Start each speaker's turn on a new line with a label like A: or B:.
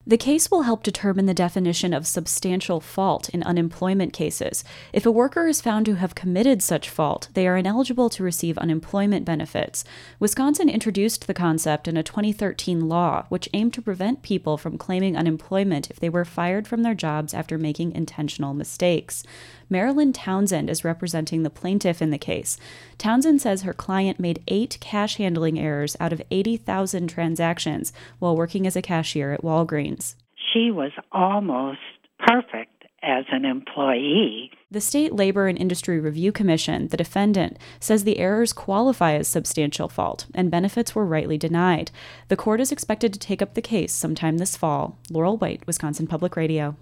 A: The case will help determine the definition of substantial fault in unemployment cases. If a worker is found to have committed such fault, they are ineligible to receive unemployment benefits. Wisconsin introduced the concept in a 2013 law, which aimed to prevent people from claiming unemployment if they were fired from their jobs after making intentional mistakes. Marilyn Townsend is representing the plaintiff in the case. Townsend says her client made 8 cash handling errors out of 80,000 transactions while working as a cashier at Walgreens.
B: She was almost perfect as an employee.
A: The State Labor and Industry Review Commission, the defendant, says the errors qualify as substantial fault and benefits were rightly denied. The court is expected to take up the case sometime this fall. Laurel White, Wisconsin Public Radio.